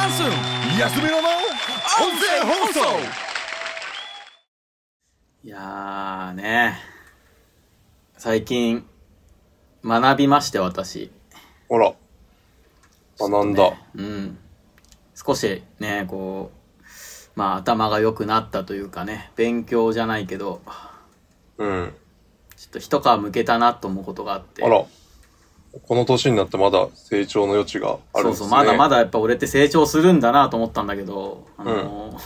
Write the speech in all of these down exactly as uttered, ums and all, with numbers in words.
ャンスン休みのの音声放送。 いやーね、最近学びまして私。 あら、学んだ、 ね、うん。少しね、こう、まあ頭が良くなったというかね、勉強じゃないけど、 うん。 ちょっと一皮むけたなと思うことがあって。 あら、この年になってまだ成長の余地があるんですね。 そうそう、まだまだやっぱ俺って成長するんだなと思ったんだけど、あのーうん、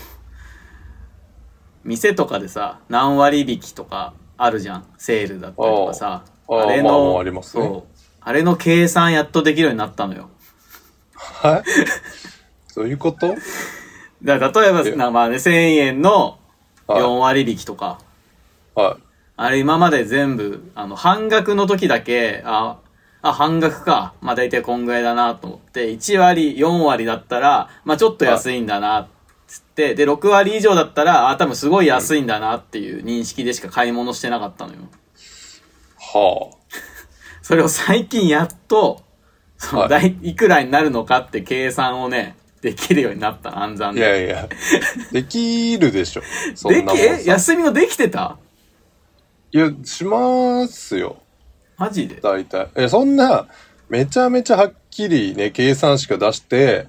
店とかでさ、何割引きとかあるじゃん。セールだったりとかさ。 ああ、 あれの、 まあまあありますね。 そう。あれの計算やっとできるようになったのよ。 はいそういうことだから例えば、まあね、せんえんのよん割引きとか。 はい。 あれ今まで全部、あの、半額の時だけ、あ、あ、半額か。まあ大体こんぐらいだなと思って、いち割、よん割だったら、まあちょっと安いんだな、つって、で、ろく割以上だったら、あ、多分すごい安いんだなっていう認識でしか買い物してなかったのよ。 はあ。 それを最近やっと、その、だい、いくらになるのかって計算をね、できるようになったの、暗算で。 いやいや、できるでしょ。そんなもんさ。 でき、え休みのできてた？ いや、しますよ。 マジで？ 大体。え、そんな、めちゃめちゃはっきりね、計算式を出して、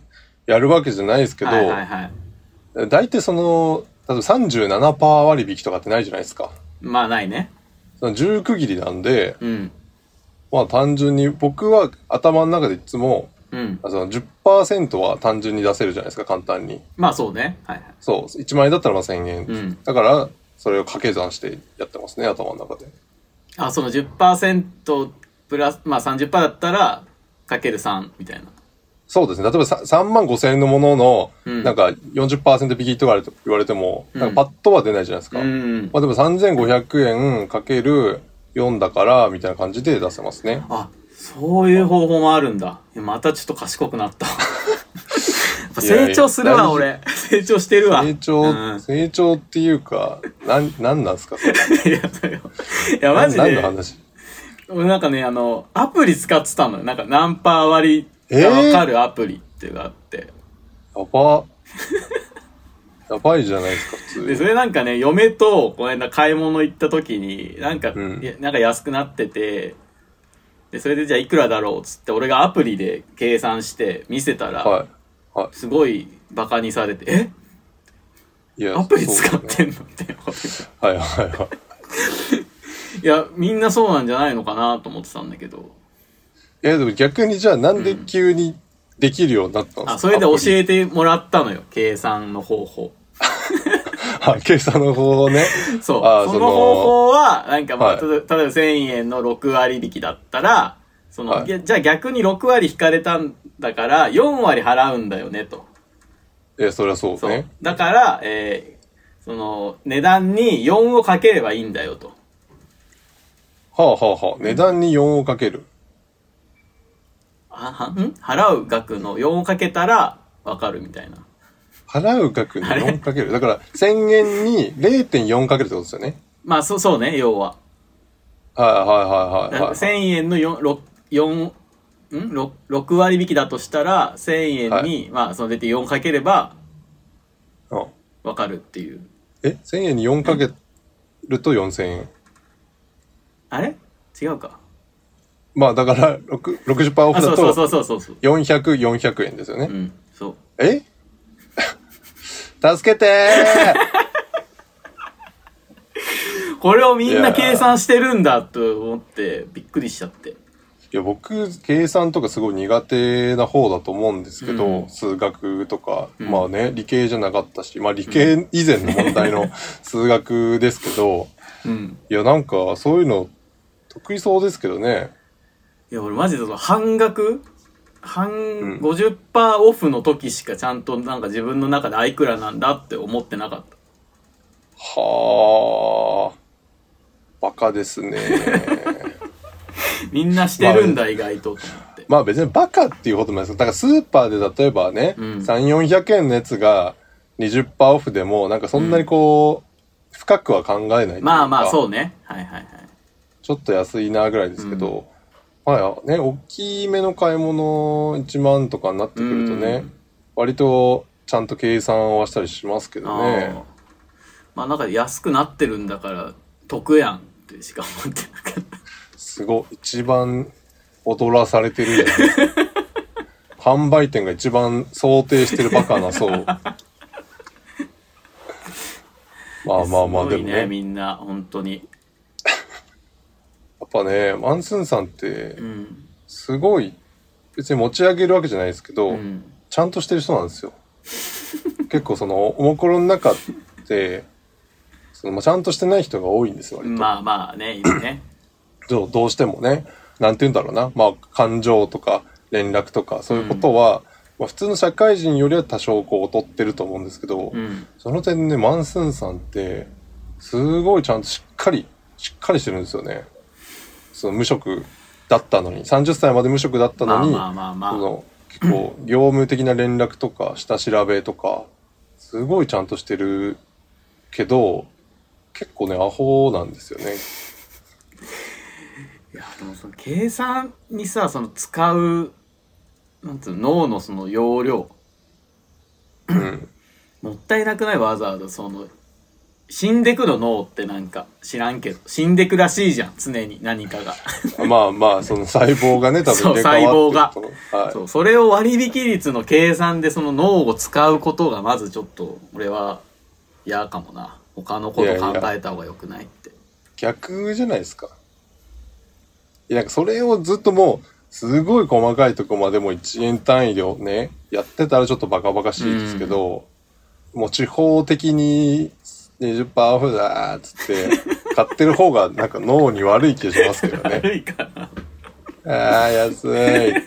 やるわけじゃないですけど、 はいはいはい。 大体その、例えば さんじゅうななパーセント 割引とかってないじゃないですか。 まあないね。 そのじゅう区切りなんで、 うん。 まあ単純に、僕は頭の中でいつも、 うん。 その じゅっパーセント は単純に出せるじゃないですか、簡単に。 まあそうね。はいはい。 そう。いちまん円だったらまあせんえん。 うん。 だから、それを掛け算してやってますね、頭の中で。 あ、その じゅっパーセント プラス、まあ さんじゅっパーセント だったら、かけるさんみたいな。 そうですね。例えばさんまんごせん円のものの、 うん、 なんか よんじゅっパーセント 引きとか言われても、うん、なんかパッとは出ないじゃないですか。うん、まあでもさんぜんごひゃくえんかけるよんだから、みたいな感じで出せますね。 あ、そういう方法もあるんだ。またちょっと賢くなった。成長するわ、俺。成長してるわ。 成長、うん、成長っていうか、なん、なんなんすか、それ。 いや、いや、マジで。 何の話？ 俺なんかね、あの、アプリ使ってたのよ。なんか何パー割がわかるアプリっていうのがあって。 えー、やば。やばいじゃないですか、普通に。 で、それなんかね、嫁と、この間買い物行った時に、なんか、うん、なんか安くなってて、で、それでじゃあいくらだろうっつって、俺がアプリで計算して見せたら、はいはい、すごいバカにされて、えいやアプリ使ってんの、ね、ってはいはいはい。 いや、みんなそうなんじゃないのかなと思ってたんだけど。 いや、でも逆にじゃあなんで急にできるようになったんですか、うん、 あ、それで教えてもらったのよ、計算の方法。 あ、計算の方法ね。 そう。あその方法は、なんかまあ、はい、例えばせんえんのろく割引きだったら、その、はい、じゃあ逆にろく割引かれたんだから、よん割払うんだよね、と。 え、そりゃそうね。そう。 だから、えー、その、値段によんをかければいいんだよ、と。 はあはあはあ、値段によんをかける。 あ、は、ん払う額のよんをかけたら、わかるみたいな。 払う額によんかける。だから、せんえんに れいてんよん かけるってことですよね。 まあ、そう、そうね、要は。 はいはいはいはい、はい。 せんえんのよん、ろく、よん、ん 6, ろく割引きだとしたら、せんえんに、はい、まあ、その出てよんかければ、わかるっていう。 え ?せん 円によんかけるとよんせんえん。 あれ違うか。 まあ、だから、ろくじゅっパーセントオフだと、 そうそうそうそう。 よんひゃく、よんひゃくえんですよね。 うん、そう。 え助けてーこれをみんな計算してるんだと思ってびっくりしちゃって。 いや、僕、計算とかすごい苦手な方だと思うんですけど、うん、数学とか、うん、まあね、理系じゃなかったし、まあ理系以前の問題の数学ですけど、うん、いや、なんかそういうの得意そうですけどね。 いや、俺マジで半額半、うん、ごじゅっパーセント オフの時しかちゃんとなんか自分の中であいくらなんだって思ってなかった。 はあ、バカですね。 みんなしてるんだ、まあ、意外とと思って。 まあ別にバカっていうこともないですけど、だからスーパーで例えばね、うん、さんびゃく、よんひゃくえんのやつが にじゅっパーセント オフでも、なんかそんなにこう、うん、深くは考えないというか。 まあまあそうね。はいはいはい。 ちょっと安いなぐらいですけど、うん、まあね、大きめの買い物いちまんとかになってくるとね、 割とちゃんと計算はしたりしますけどね。 あまあなんか安くなってるんだから得やんってしか思ってなかった。 すごい、一番踊らされてるじゃないですか。販売店が一番想定してるバカなそう。まあまあまあでもね、 みんな本当にやっぱね、マンスンさんってすごい、別に持ち上げるわけじゃないですけど、うん、ちゃんとしてる人なんですよ。結構そのおもころの中ってその、まあ、ちゃんとしてない人が多いんですよ。割とまあまあね、いいね。 どう、どうしてもね、なんて言うんだろうな、まあ感情とか連絡とかそういうことは、うん、まあ、普通の社会人よりは多少こう劣ってると思うんですけど、うん、その点ね、マンスンさんってすごいちゃんとしっかりしっかりしてるんですよね。その無職だったのに、さんじゅっさいまで無職だったのに、 まあまあまあまあ、 その結構業務的な連絡とか下調べとかすごいちゃんとしてるけど、結構ねアホなんですよね。 いやでもその計算にさ、その使うなんつうの脳のその容量、うん、もったいなくない？わざわざその死んでくの脳ってなんか知らんけど死んでくらしいじゃん、常に何かが。 まあまあその細胞がね、多分そう細胞が、はい、そうそれを割引率の計算でその脳を使うことがまずちょっと俺は嫌かもな。他のこと考えた方がよくないって。いやいや逆じゃないですか。いやなんかそれをずっともうすごい細かいとこまでもいちえん単位でねやってたらちょっとバカバカしいですけど、うん、もう地方的に にじゅっパーセント オフだーっつって買ってる方がなんか脳に悪い気がしますけどね。 悪いかな。 あー安いって。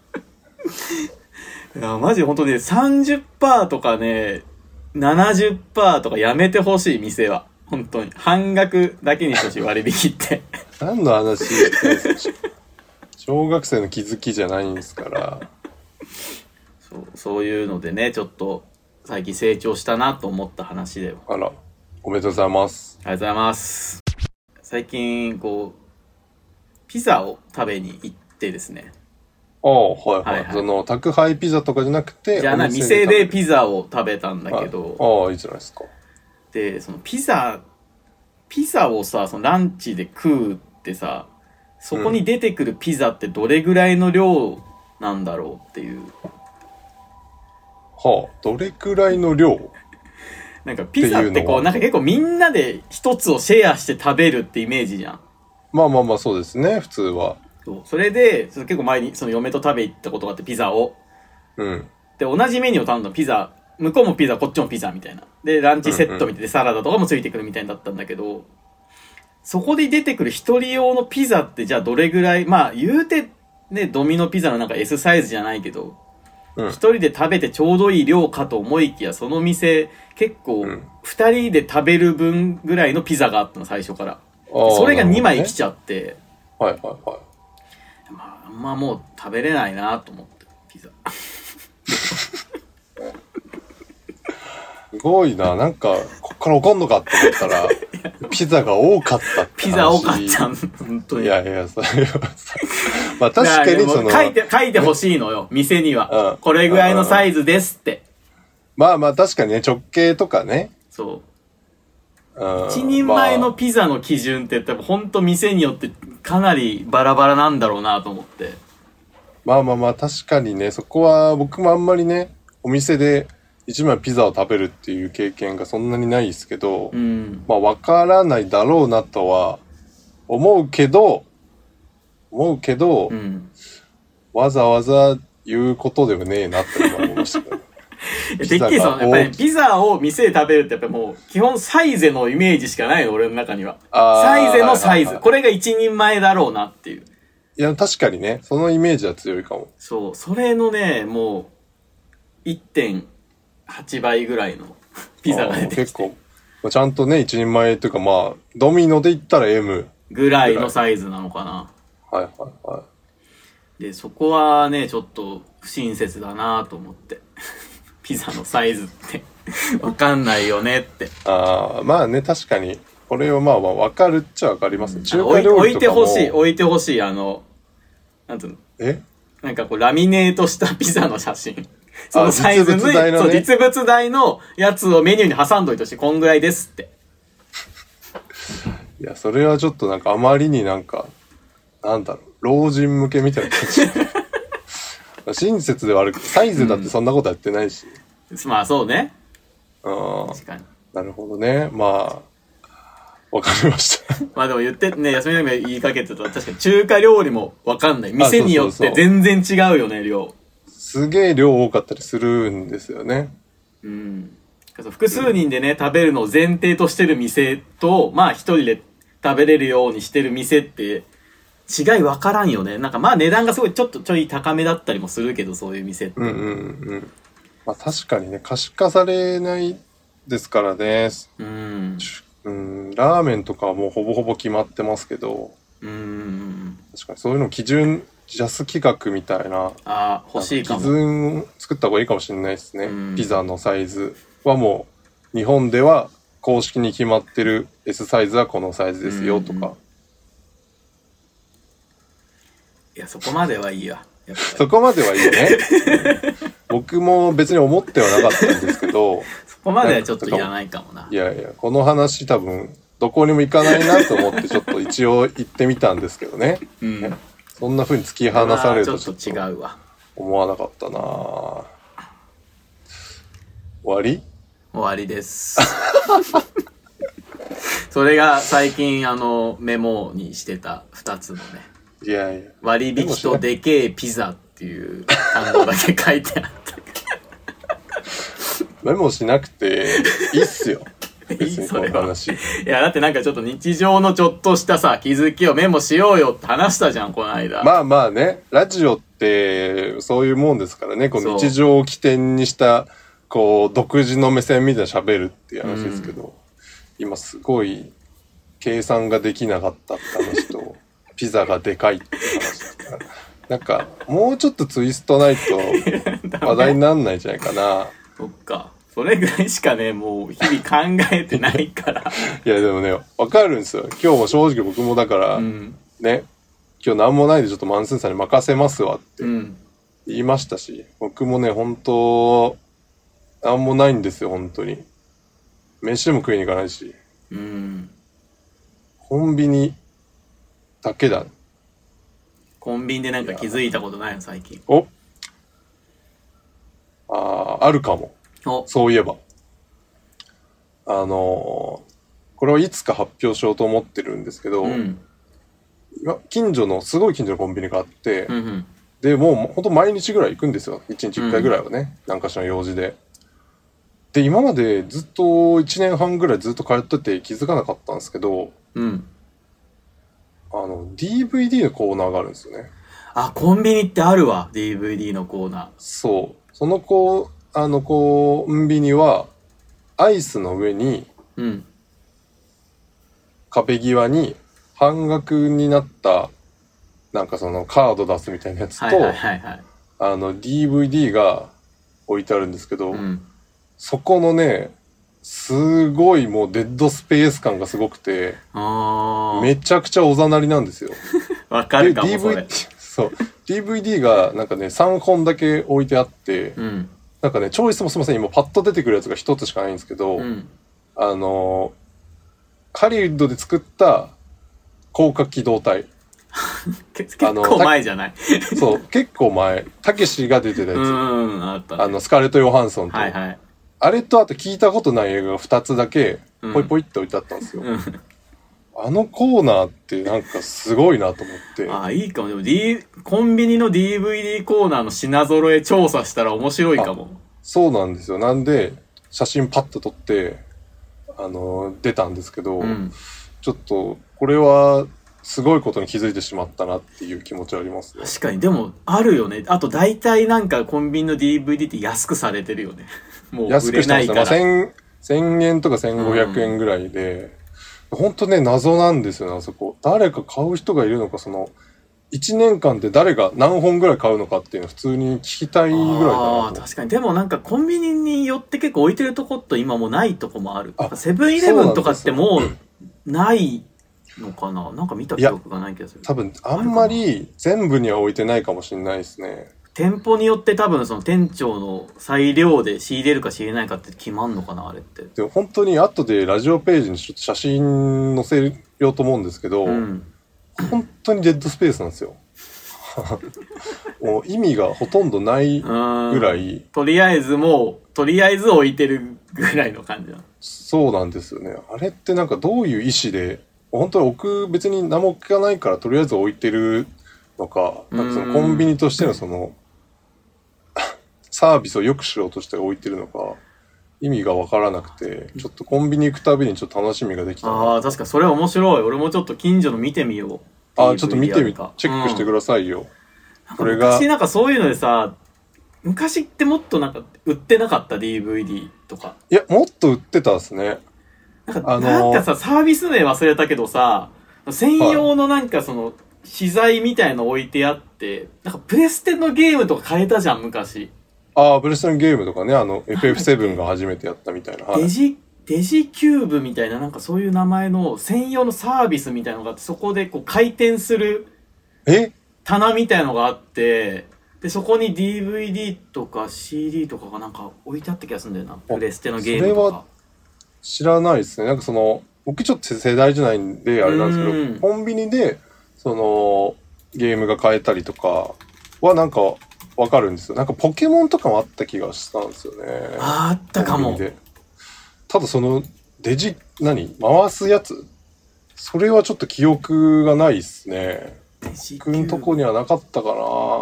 いやマジ本当に さんじゅっパーセント とかね ななじゅっパーセント とかやめてほしい。店は本当に半額だけにしてほしい。割引って何の話してるんですか。小学生の気づきじゃないんですから。 そう、そういうのでね、ちょっと最近成長したなと思った話で。 あら、おめでとうございます。 ありがとうございます。最近こうピザを食べに行ってですね。 ああ、はいはい、はいはい。その宅配ピザとかじゃなくて、 じゃあな、店でピザを食べたんだけど、 はい、ああいいじゃないですか。 でそのピザピザをさ、そのランチで食うってさ、そこに出てくるピザってどれぐらいの量なんだろうっていう。 はあ、どれくらいの量なんかピザってこう、なんか結構みんなで一つをシェアして食べるってイメージじゃん。 まあまあまあそうですね、普通は。 そう。それで、それ結構前にその嫁と食べ行ったことがあってピザを。うん。で、同じメニューを頼んだのピザ、向こうもピザ、こっちもピザみたいな。で、ランチセットみたいでサラダとかもついてくるみたいだったんだけど、そこで出てくる一人用のピザってじゃあどれぐらい、まあ言うてね、ドミノピザのなんか S サイズじゃないけど、一、うん、人で食べてちょうどいい量かと思いきや、その店結構二人で食べる分ぐらいのピザがあったの、最初から。それがにまい来ちゃって、ね、 はいはいはい。 まあ、あんまもう食べれないなと思って、ピザ。 すごいな、なんかこっから怒んのかって思ったらピザが多かったって話。 ピザ多かった本当に。 いやいや、それはさ、まあ確かにその書いて書いてほしいのよ、店には、うん、これぐらいのサイズですって。 まあまあ確かにね、直径とかね。 そう。うん、一人前のピザの基準って多分本当店によってかなりバラバラなんだろうなと思って。 まあまあまあ確かにね、そこは僕もあんまりね、お店で一枚ピザを食べるっていう経験がそんなにないですけど、うん、まあ分からないだろうなとは思うけど思うけど、うん、わざわざ言うことでもねえなって思いましたけどてっきりそのやっぱりピザを店で食べるってやっぱりもう基本サイゼのイメージしかないの、俺の中には。サイゼのサイズ、これが一人前だろうなっていう。 いや確かにね、そのイメージは強いかも。 そう、それのね、もう いってんはち 倍ぐらいのピザが出てきて、 結構ちゃんとね一人前というか、まあドミノで言ったら エムぐらいのサイズなのかな。 はいはいはい。 でそこはねちょっと不親切だなと思ってピザのサイズってわかんないよねって。 ああまあね、確かにこれはまあまあわかるっちゃわかります、うん、 中華料理とかも置いてほしい置いてほしいあのなんつうの、 えなんかこうラミネートしたピザの写真そのサイズの、 実物大のね、 そう、実物大のやつをメニューに挟んどいてほしい。こんぐらいですって。 いや、それはちょっとなんかあまりになんか、なんだろう、老人向けみたいな感じ。親切で悪くて、サイズだってそんなことやってないし。 うん、まあそうね。 ああ。 確かに。 なるほどね。まあ、わかりました。 まあでも言ってね、休みの日も言いかけてたら確かに中華料理もわかんない。店によって全然違うよね、量。 すげえ量多かったりするんですよね。 うん。複数人でね、食べるのを前提としてる店と、まあ一人で食べれるようにしてる店って、違い分からんよね。なんかまあ値段がすごいちょっとちょい高めだったりもするけど、そういう店って。 うんうんうん。まあ確かにね、可視化されないですからね。 うん。 うん、ラーメンとかはもうほぼほぼ決まってますけど。 うん。 確かにそういうの基準、ジャス企画みたいな。 ああ、欲しいかも。 基準作った方がいいかもしれないですね。ピザのサイズはもう、日本では公式に決まってる S サイズはこのサイズですよとか。うんうん、 いや、そこまではいいわ。 そこまではいいね。僕も別に思ってはなかったんですけど。 そこまではちょっといらないかもな。 いやいや、この話多分、どこにも行かないなと思ってちょっと一応行ってみたんですけどね。 うん、 そんな風に突き放されるとちょっと違うわ。 思わなかったな。終わり？ 終わりです。それが最近あのメモにしてたふたつのね。 いやいや。 割引とでけえピザっていう単語だけ書いてあった。 メモしなくていいっすよ。別にこの話。 いや、だってなんかちょっと日常のちょっとしたさ、気づきをメモしようよって話したじゃん、この間。 まあまあね、ラジオってそういうもんですからね、この日常を起点にした、こう、独自の目線みたいな喋るっていう話ですけど、うん、今すごい計算ができなかったって話と、ピザがでかいって話ですから、なんか、もうちょっとツイストないと話題になんないんじゃないかな。 そっか。それぐらいしかね、もう日々考えてないから。 いやでもね、わかるんですよ。今日も正直僕もだから、うん、ね、今日なんもないでちょっとマンスーンさんに任せますわって言いましたし、うん、僕もね、本当なんもないんですよ、本当に。飯も食いに行かないし。 うん、 コンビニだけだ。 コンビニでなんか気づいたことないの、最近。 おああ、あるかも。そういえば。あのー、これはいつか発表しようと思ってるんですけど、うん、近所の、すごい近所のコンビニがあって、 うんうん、 で、もうほんと毎日ぐらい行くんですよ。いちにちいっかいぐらいはね。何、うん、かしらの用事で。で、今までずっといちねんはんぐらいずっと通ってて気づかなかったんですけど、 うん、 あの、ディーブイディー のコーナーがあるんですよね。 あ、コンビニってあるわ、ディーブイディー のコーナー。 そう。そのコあのコンビニはアイスの上に、 うん、 壁際に半額になったなんかそのカード出すみたいなやつと、 はいはいはいはい、 あの ディーブイディー が置いてあるんですけど、 うん、 そこのねすごいもうデッドスペース感がすごくて、 あめちゃくちゃおざなりなんですよ。 わかるかも。 ディーブイディー そう ディーブイディー がなんかねさんほんだけ置いてあって、 うん、 なんかね、チョイスもすみません、今パッと出てくるやつが一つしかないんですけど、 うん、 あの、ハリウッドで作った高架機動隊。 結構前じゃない？ そう、結構前。たけしが出てたやつ。 うん、あったね。 あの、スカーレット・ヨハンソンと。 はいはい。 あれとあと聞いたことない映画がふたつだけ、ポイポイって置いてあったんですよ。 うん、 あのコーナーってなんかすごいなと思って。 ああ、いいかも。でも、D、コンビニの ディーブイディー コーナーの品揃え調査したら面白いかも。 そうなんですよ。なんで、写真パッと撮って、あの、出たんですけど、 うん、 ちょっと、これは、すごいことに気づいてしまったなっていう気持ちありますね。 確かに。でも、あるよね。あと、大体なんかコンビニの ディーブイディー って安くされてるよね。もう売れないから。 安くしてますね。まあ、せんえんとかせんごひゃくえんぐらいで、うん、ほんとね、謎なんですよね、あそこ。誰か買う人がいるのか、その、いちねんかんで誰が何本ぐらい買うのかっていうのを普通に聞きたいぐらいだな。ああ、 確かに。でもなんかコンビニによって結構置いてるとこって今もうないとこもある。セブンイレブンとかってもうないのかな、なんか見た記憶がない気がする。 多分あんまり全部には置いてないかもしれないですね。 店舗によって多分その店長の裁量で仕入れるか仕入れないかって決まんのかなあれって。 でも本当に後でラジオページにちょっと写真載せようと思うんですけど、うん、本当にデッドスペースなんですよ。もう意味がほとんどないぐらい。 とりあえずもうとりあえず置いてるぐらいの感じな。 そうなんですよね。あれってなんかどういう意思で本当に置く別に何も聞かないからとりあえず置いてるのか、なんかそのコンビニとしてのそのサービスを良くしようとして置いてるのか意味が分からなくて、ちょっとコンビニ行くたびにちょっと楽しみができた。 ああ、確かそれ面白い。俺もちょっと近所の見てみよう。 ああ、ちょっと見てみた。チェックしてくださいよ。 うん、これが昔なんかそういうのでさ、昔ってもっとなんか売ってなかった ディーブイディー とか。 いや、もっと売ってたですね。 なんか、あのー、なんかさ、サービス名忘れたけどさ、専用のなんかその、資材みたいの置いてあって、なんかプレステのゲームとか買えたじゃん、昔。 ああ、プレステのゲームとかね、あの、エフエフセブン が初めてやったみたいな。 デジ、デジキューブみたいな、なんかそういう名前の専用のサービスみたいなのがあって、そこでこう回転する、 え棚みたいなのがあって、で、そこに ディーブイディー とか シーディー とかがなんか置いてあった気がするんだよな。プレステのゲームとか。それは知らないですね。なんかその、僕ちょっと世代じゃないんで、あれなんですけど、コンビニで、その、ゲームが買えたりとかはなんかわかるんですよ。なんかポケモンとかもあった気がしたんですよね。 あ、あったかも。 ただその、デジ、何回すやつそれはちょっと記憶がないっすね。僕のとこにはなかったかな。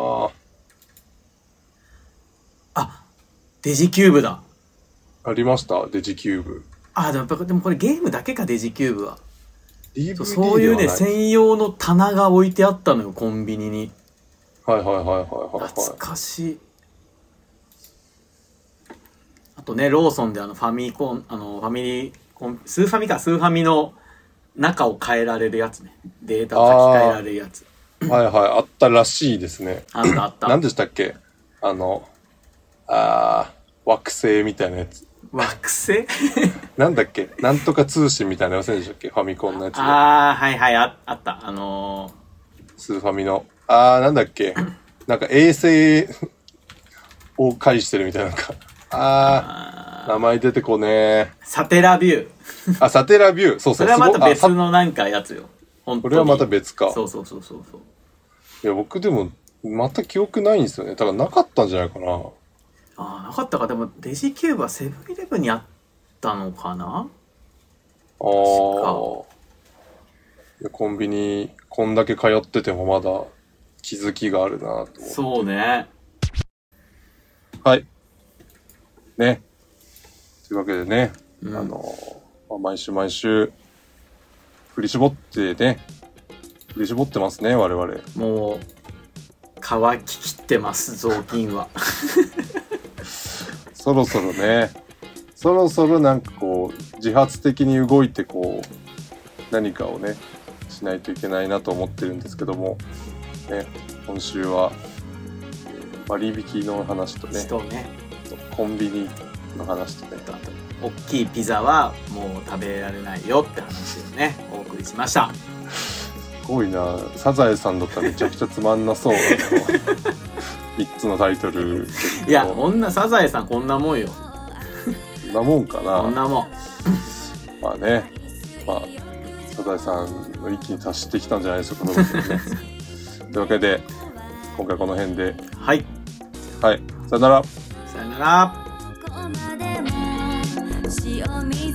あ、デジキューブだ。 ありました、デジキューブ。 あ、でも、でもこれゲームだけか、デジキューブは。 ディーブイディーそう、そういうね、専用の棚が置いてあったのよ、コンビニに。 はいはいはいはいはい、はい。 懐かしい。あとね、ローソンであの、ファミコン、あの、ファミリーコン、スーファミか、スーファミの中を変えられるやつね。データを書き換えられるやつ。 はいはい、あったらしいですね。 あったあった。 何でしたっけあの、あー、惑星みたいなやつ。 惑星なんだっけなんとか通信みたいなやつでしたっけファミコンのやつで。 あー、はいはい、あ, あった。あのー、スーファミの。あー、なんだっけなんか衛星を介してるみたいな。なんかあー、名前出てこねー。 サテラビュー。あ、サテラビュー。そうそう。 それはまた別のなんかやつよ。 本当に。これはまた別か。 そうそうそうそうそう。 いや、僕でも、また記憶ないんですよね。だからなかったんじゃないかな。 ああ、なかったか。でも、デジキューブはセブンイレブンにあったのかな。ああ。 コンビニ、こんだけ通っててもまだ気づきがあるなと思って。 そうね。 はい。ね。というわけでね、 うん、 あの、まあ、毎週毎週、振り絞ってね、振り絞ってますね、我々。 もう、乾ききってます、雑巾は。 そろそろね、そろそろなんかこう、自発的に動いてこう、何かをね、しないといけないなと思ってるんですけども、ね、今週は、えー、割引の話とね、 とねコンビニの話とね、 大きいピザはもう食べられないよって話をね、お送りしました。 すごいな、サザエさんだったらめちゃくちゃつまんなそうなみっつのタイトル。 いや、こんなサザエさんこんなもんよ。 こんなもんかな。 こんなもん。 まあね、まあサザエさんの域に達してきたんじゃないでしょうか、ね、というわけで今回この辺で、 はいはい、さよなら。 さよなら。